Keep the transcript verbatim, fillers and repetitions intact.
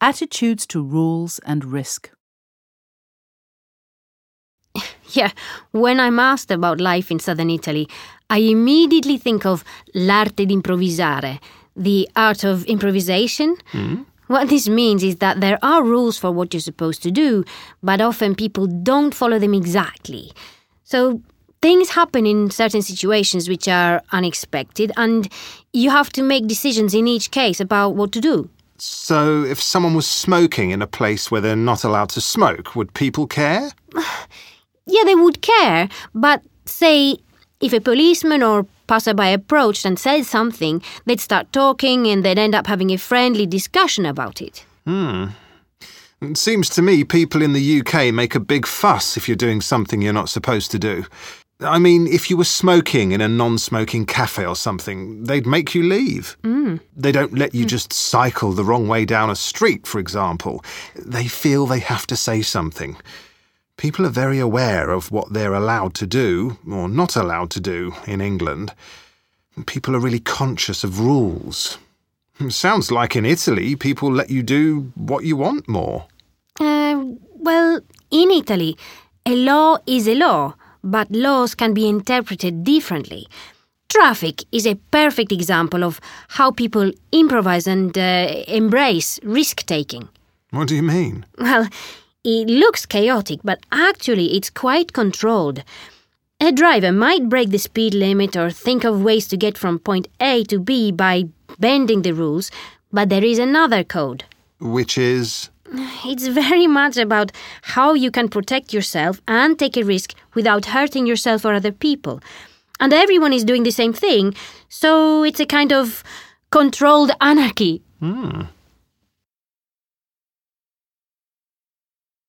Attitudes to rules and risk. Yeah, when I'm asked about life in southern Italy, I immediately think of l'arte di improvvisare, the art of improvisation. Mm. What this means is that there are rules for what you're supposed to do, but often people don't follow them exactly. So things happen in certain situations which are unexpected, and you have to make decisions in each case about what to do. So if someone was smoking in a place where they're not allowed to smoke, would people care? Yeah, they would care, but say if a policeman or passerby approached and said something, they'd start talking and they'd end up having a friendly discussion about it. Hmm. It seems to me people in the U K make a big fuss if you're doing something you're not supposed to do. I mean, if you were smoking in a non-smoking cafe or something, they'd make you leave. Mm. They don't let you mm. just cycle the wrong way down a street, for example. They feel they have to say something. People are very aware of what they're allowed to do, or not allowed to do, in England. People are really conscious of rules. It sounds like in Italy, people let you do what you want more. Uh, well, in Italy, a law is a law, but laws can be interpreted differently. Traffic is a perfect example of how people improvise and uh, embrace risk-taking. What do you mean? Well, it looks chaotic, but actually it's quite controlled. A driver might break the speed limit or think of ways to get from point A to B by bending the rules, but there is another code. Which is? It's very much about how you can protect yourself and take a risk without hurting yourself or other people. And everyone is doing the same thing, so it's a kind of controlled anarchy. Hmm.